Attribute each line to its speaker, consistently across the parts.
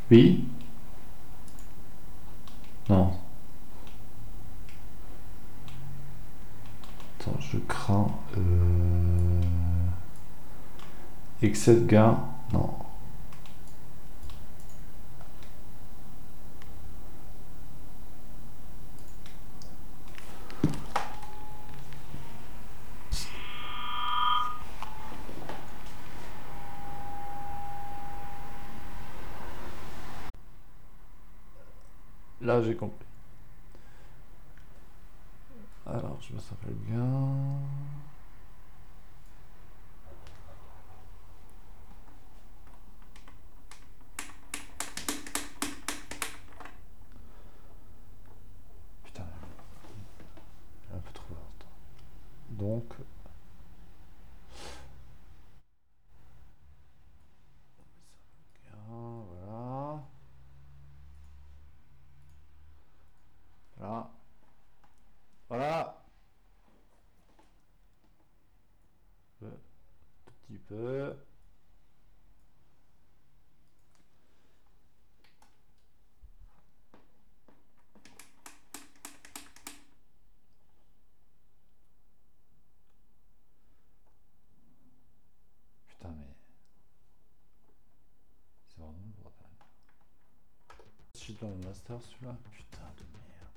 Speaker 1: Oui? Non. Attends, je crains. Excès de gain. Non. Là, j'ai compris. Alors, je me rappelle bien. Putain, un peu trop longtemps. Donc, voilà. Voilà. Voilà. Un petit peu. Putain, mais c'est vraiment le bordel. Je suis dans le master celui-là. Putain de merde.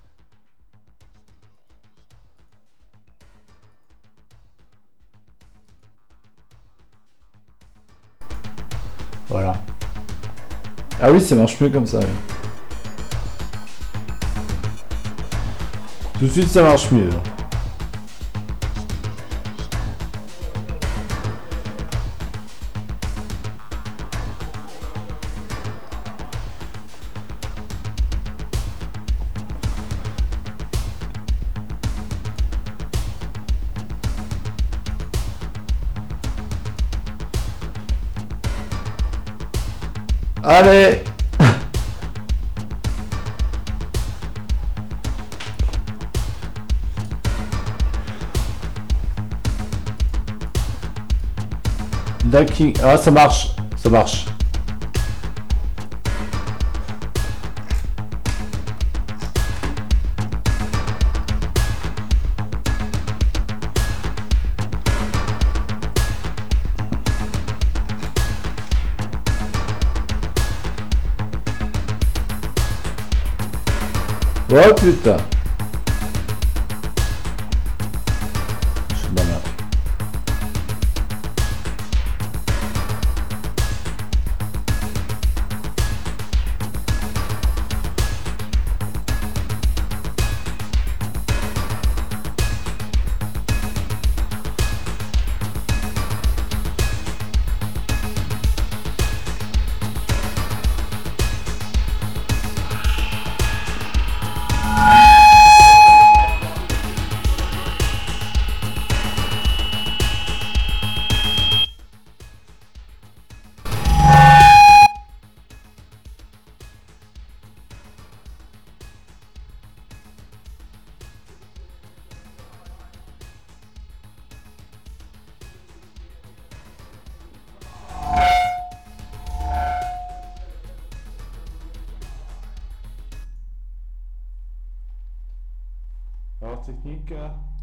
Speaker 1: Voilà. Ah oui, ça marche mieux comme ça. Oui. Tout de suite, ça marche mieux. Allez! Ducking. Ah, ça marche. Ça marche. Oh putain. Je suis dans la merde. Alors, technique.